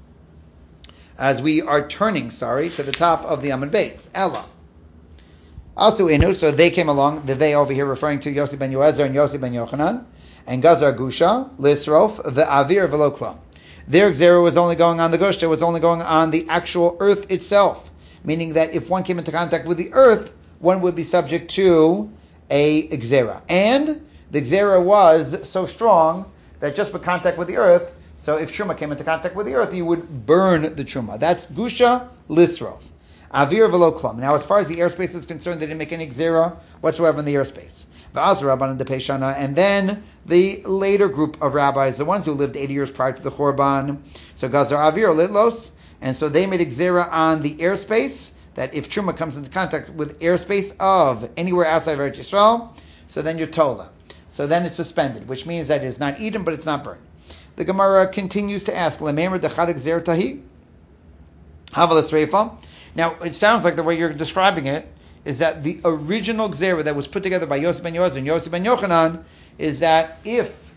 As we are turning, sorry, to the top of the Amud Beis. Ella. Also inu, so they came along, the they over here referring to Yossi ben Yoezer and Yossi ben Yochanan, and Gazar Gusha, Lisrof, Ve'avir V'lo Klum. Their Gzera was only going on the Gush, it was only going on the actual earth itself, meaning that if one came into contact with the earth, one would be subject to a Gzera. And the Gzera was so strong that just by contact with the earth, so if Truma came into contact with the earth, you would burn the Truma. That's Gusha, Lisrof. Avir v'lo klum. Now, as far as the airspace is concerned, they didn't make any gzera whatsoever in the airspace. V'az rabbanan de Peishana, and then the later group of rabbis, the ones who lived eighty years prior to the Churban, so Gazar Avir Litlos, and so they made a gzera on the airspace, that if Truma comes into contact with airspace of anywhere outside of Eretz Yisrael, so then you're Tola. So then it's suspended, which means that it's not eaten, but it's not burned. The Gemara continues to ask, Lememer dechad gzer tahi? Havalas reifa. Now, it sounds like the way you're describing it is that the original Gzera that was put together by Yossi ben Yoezer and Yossi ben Yochanan is that if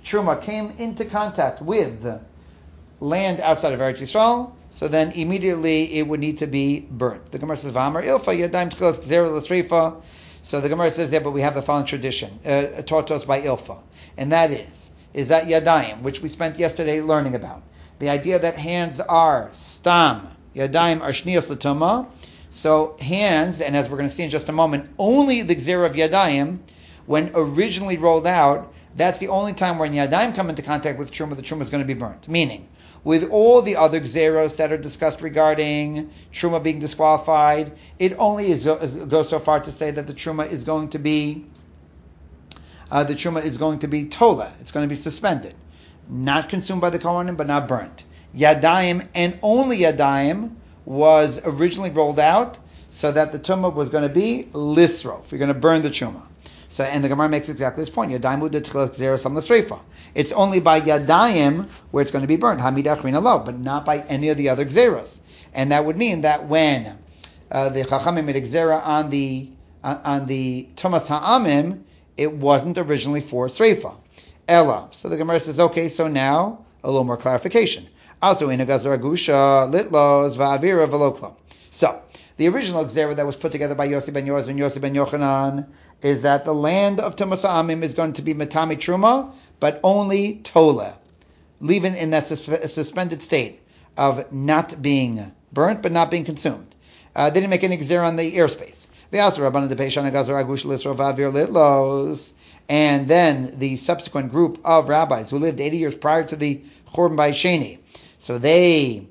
truma came into contact with land outside of Eretz Yisrael, so then immediately it would need to be burnt. The Gemara says, "V'amar ilfa yadayim tchilas gzera l'sreifa." So the Gemara says, yeah, but we have the following tradition uh, taught to us by Ilfa, and that is is that yadayim, which we spent yesterday learning about. The idea that hands are stam, yadayim are shniyos l'tuma. So hands, and as we're going to see in just a moment, only the gzera of yadayim, when originally rolled out, that's the only time when yadayim come into contact with truma, the truma is going to be burnt. Meaning, with all the other gzeros that are discussed regarding truma being disqualified, it only is, goes so far to say that the truma is going to be uh, the truma is going to be tola. It's going to be suspended, not consumed by the kohanim, but not burnt. Yadayim and only yadayim was originally rolled out so that the truma was going to be lisrof. You're going to burn the truma. So, and the Gemara makes exactly this point. Yadayim u'd tchilas gzera sam l'sreifa. It's only by yadayim where it's going to be burned, hamid achrina lo, but not by any of the other gzeras. And that would mean that when uh, the chachamim made a gzera on the uh, on the tumas ha'amim, it wasn't originally for sreifa. Ella. So the Gemara says, okay, so now a little more clarification. Also, in a gazar agusha litlos va'avira v'lokla. So the original gzera that was put together by Yossi ben Yoz and Yossi ben Yochanan is that the land of Tumas Ha'amim is going to be Matami Truma, but only Tola, leaving in that sus- suspended state of not being burnt, but not being consumed. Uh, they didn't make any gzera on the airspace. And then the subsequent group of rabbis who lived eighty years prior to the Churban Bayis Sheni, so they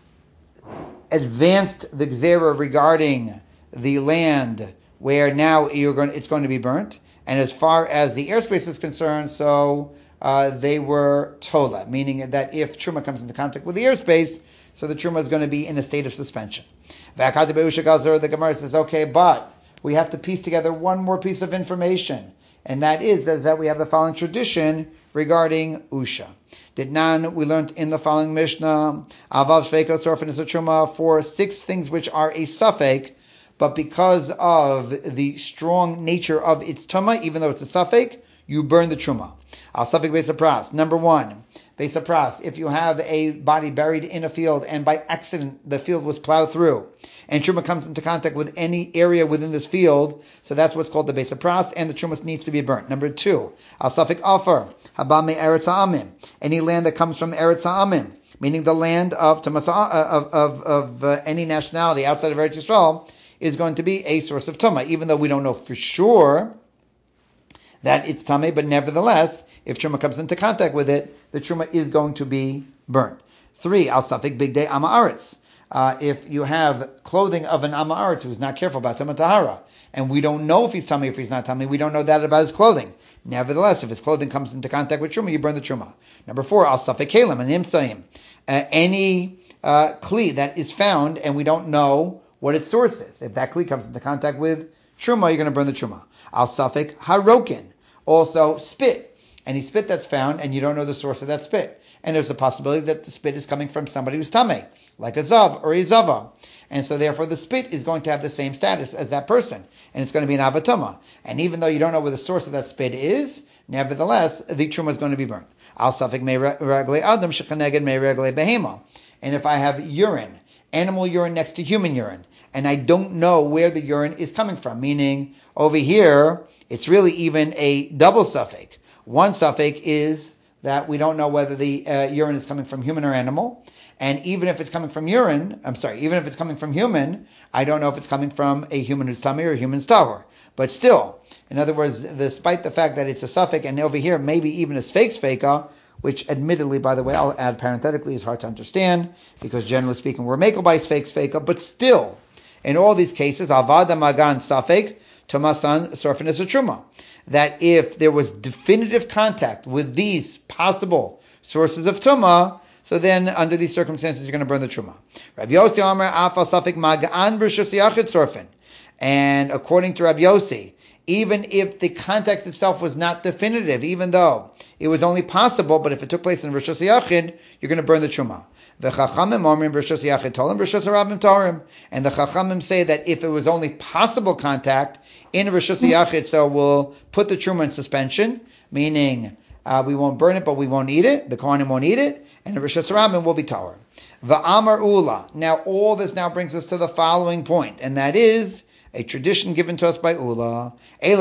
advanced the gzera regarding the land where now you're going, it's going to be burnt. And as far as the airspace is concerned, so uh, they were tola, meaning that if truma comes into contact with the airspace, so the truma is going to be in a state of suspension. The Gemara says, okay, but we have to piece together one more piece of information, and that is that, that we have the following tradition regarding Usha. Didnan, we learned in the following Mishnah, Avav Shveiko Sorfin is a truma for six things which are a suffix, but because of the strong nature of its tuma, even though it's a suffix, you burn the truma. Al suffix base of pras. Number one, base of pras. If you have a body buried in a field and by accident the field was plowed through, and truma comes into contact with any area within this field, so that's what's called the base of pras, and the truma needs to be burnt. Number two, al suffix afar. Habame eretz ha'amim. Any land that comes from eretz ha'amim, meaning the land of of of, of, of uh, any nationality outside of Eretz Yisrael, is going to be a source of tumah, even though we don't know for sure that it's tameh, but nevertheless, if truma comes into contact with it, the truma is going to be burnt. Three, al safik big day ama'aretz. Uh, if you have clothing of an ama'aretz who's not careful about tumah tahara, and we don't know if he's tameh, if he's not tameh, we don't know that about his clothing. Nevertheless, if his clothing comes into contact with truma, you burn the truma. Number four, al safik kelim and imsaim. Uh, any uh, kli that is found, and we don't know what its source is. If that kli comes into contact with truma, you're going to burn the truma. Al safik harokin, also spit. Any spit that's found, and you don't know the source of that spit. And there's a possibility that the spit is coming from somebody who's tameh, like a zav or a zava. And so therefore the spit is going to have the same status as that person, and it's going to be an avatuma. And even though you don't know where the source of that spit is, nevertheless, the truma is going to be burned. Al safik me regle adam shechaneged me regle behema. And if I have urine, animal urine next to human urine, and I don't know where the urine is coming from, meaning over here, it's really even a double suffix. One suffix is that we don't know whether the uh, urine is coming from human or animal, and even if it's coming from urine, I'm sorry, even if it's coming from human, I don't know if it's coming from a human who's tummy or a human's tahor. But still, in other words, despite the fact that it's a suffix, and over here maybe even a sfeik sfeika, which admittedly, by the way, I'll add parenthetically, is hard to understand, because generally speaking, we're makel by sfeik sfeika, but still, in all these cases, avada magan safek, tomasan sorfin is a truma. That if there was definitive contact with these possible sources of tuma, so then under these circumstances, you're going to burn the truma. Rabbi Yossi Omer afal safek magan b'rishus yachid sorfin. And according to Rabbi Yossi, even if the contact itself was not definitive, even though it was only possible, but if it took place in rishus yachid, you're going to burn the truma. The Chachamim omrim b'rishus yachid tolim b'rishus harabim torim. And the Chachamim say that if it was only possible contact in rishus yachid, so we'll put the truma in suspension, meaning Uh, we won't burn it, but we won't eat it. The Kohanim won't eat it, and the Rosh Hashanah will be Tahor. Va'amar Ula. Now, all this now brings us to the following point, and that is a tradition given to us by Ula.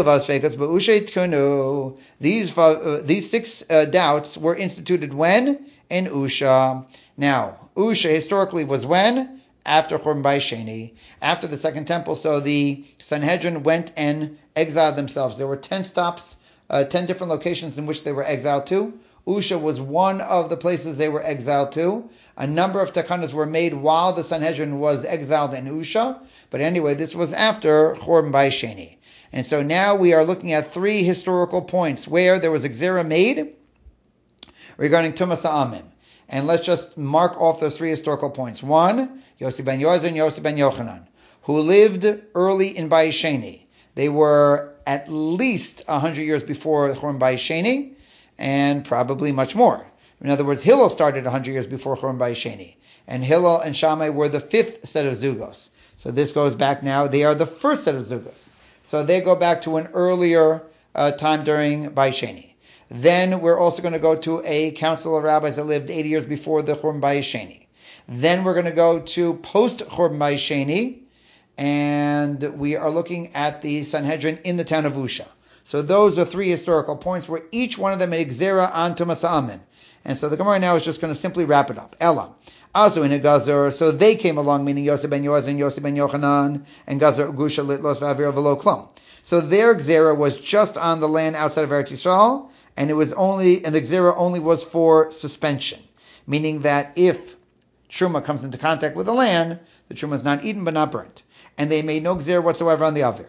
These uh, these six uh, doubts were instituted when? In Usha. Now, Usha historically was when? After Churban Bayis Sheni, after the Second Temple. So the Sanhedrin went and exiled themselves. There were ten stops, uh, ten different locations in which they were exiled to. Usha was one of the places they were exiled to. A number of takanas were made while the Sanhedrin was exiled in Usha. But anyway, this was after Churban Bayis Sheni. And so now we are looking at three historical points where there was a gzera made regarding Tumas Ha'amim. And let's just mark off those three historical points. One, Yossi ben Yozer and Yossi ben Yochanan, who lived early in Bayis Sheni. They were at least one hundred years before Churban Bayis Sheni, and probably much more. In other words, Hillel started one hundred years before Churban Bayis Sheni, and Hillel and Shammai were the fifth set of Zugos. So this goes back now, they are the first set of Zugos. So they go back to an earlier uh, time during Bayis Sheni. Then we're also going to go to a council of rabbis that lived eighty years before the Churban Bayis Sheni. Then we're going to go to post Churban Bayis Sheni, and we are looking at the Sanhedrin in the town of Usha. So those are three historical points where each one of them made gzera on Tumas Ha'amim. And so the Gemara now is just going to simply wrap it up. Ella. Also in a Gazar, so they came along, meaning Yosef ben Yoaz and Yosef ben Yochanan, and Gazar Gusha Litlos V'Avir V'Lo Klum. So their gzera was just on the land outside of Eretz Yisrael, and it was only, and the gzera only was for suspension, meaning that if truma comes into contact with the land, the truma is not eaten but not burnt, and they made no gzera whatsoever on the avir.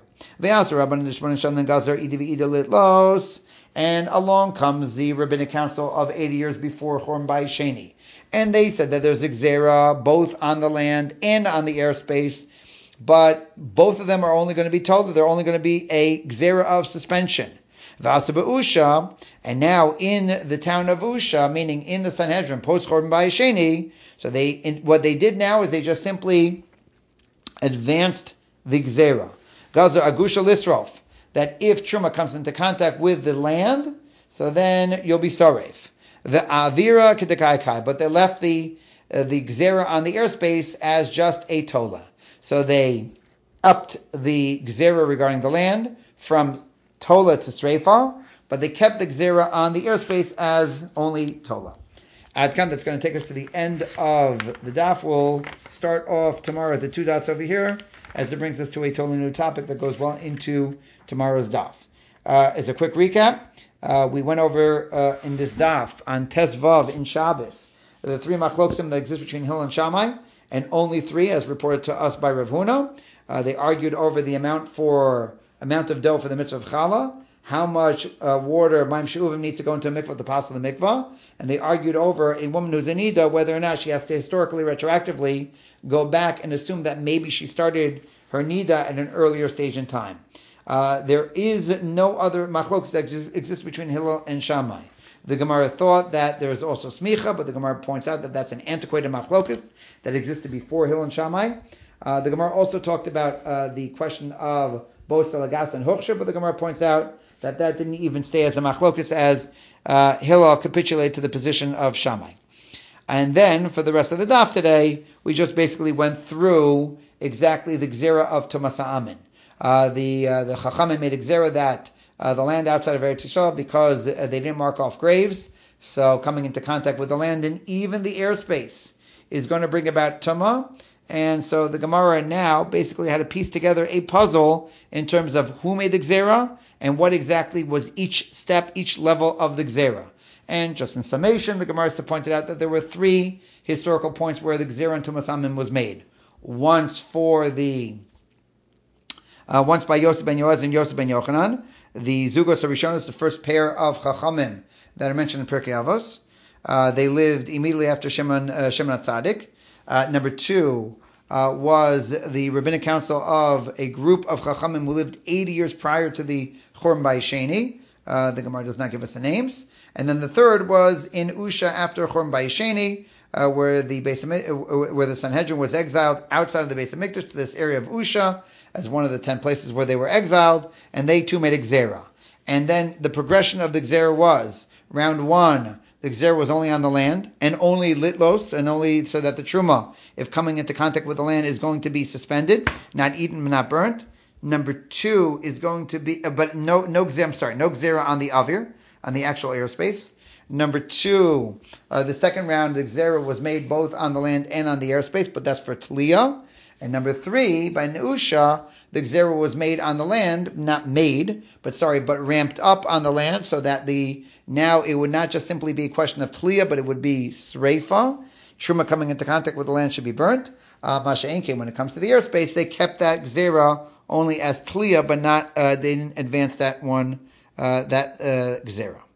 And along comes the rabbinic council of eighty years before Churban Bayis Sheni, and they said that there's a gzera both on the land and on the airspace, but both of them are only going to be told that they're only going to be a gzera of suspension. V'asa be'usha, and now in the town of Usha, meaning in the Sanhedrin, post Churban Bayis Sheni, so they in, what they did now is they just simply advanced the gzera. Gazar agusha lisrof, that if truma comes into contact with the land, so then you'll be saref. The avira kedekaikai, but they left the uh, the gzera on the airspace as just a tola. So they upped the gzera regarding the land from tola to sreifa, but they kept the gzera on the airspace as only tola. Adkan, that's going to take us to the end of the daf. We'll start off tomorrow at the two dots over here, as it brings us to a totally new topic that goes well into tomorrow's daf. Uh, as a quick recap, uh, we went over uh, in this daf on Tes Vav in Shabbos, the three machlokim that exist between Hillel and Shammai, and only three, as reported to us by Rav Huna. Uh, they argued over the amount for amount of dough for the mitzvah of challah, how much uh, water Maim She'uvim needs to go into a mikvah to pass the mikvah, and they argued over a woman who's in Nida, whether or not she has to historically, retroactively, go back and assume that maybe she started her Nida at an earlier stage in time. Uh, there is no other machlokes that exists between Hillel and Shammai. The Gemara thought that there is also smicha, but the Gemara points out that that's an antiquated machlokus that existed before Hillel and Shammai. Uh, the Gemara also talked about uh, the question of both Salagas and Hochsher, but the Gemara points out that that didn't even stay as a machlokus, as uh, Hillel capitulated to the position of Shammai. And then, for the rest of the daf today, we just basically went through exactly the gzera of Tumas Ha'amin. Uh, the uh, the Chachamim made a gzera that uh, the land outside of Eretz Yisrael, because uh, they didn't mark off graves, so coming into contact with the land and even the airspace is going to bring about Tumah. And so the Gemara now basically had to piece together a puzzle in terms of who made the gzera and what exactly was each step, each level of the gzera. And just in summation, the Gemara pointed out that there were three historical points where the gzera and Tumas Ha'amim was made. Once for the, uh, once by Yosef ben Yoaz and Yosef ben Yochanan, the Zugos Harishonos, the first pair of Chachamim that are mentioned in Pirkei Avos. Uh, they lived immediately after Shimon, uh, Shimon HaTzadik. Uh, number two uh, was the rabbinic council of a group of Chachamim who lived eighty years prior to the Churban Bayis Sheni. Uh, the Gemara does not give us the names. And then the third was in Usha after Churban Bayis Sheni, uh, where the Beis Hamikdash, where the Sanhedrin was exiled outside of the Beis Hamikdash to this area of Usha as one of the ten places where they were exiled, and they too made a gzera. And then the progression of the gzera was round one, the Gzera was only on the land, and only litlos, and only so that the Truma, if coming into contact with the land, is going to be suspended, not eaten, not burnt. Number two is going to be, but no, no Gzera, I'm sorry, no Gzera on the Avir, on the actual airspace. Number two, uh, the second round, the Gzera was made both on the land and on the airspace, but that's for Tliya. And number three, by Neusha, the Gzera was made on the land, not made, but sorry, but ramped up on the land, so that the now it would not just simply be a question of Tliya, but it would be Sreifa. Truma coming into contact with the land should be burnt. Uh, Masha Enke, when it comes to the airspace, they kept that Gzera only as Tliya, but not, uh, they didn't advance that one, uh, that uh, Gzera.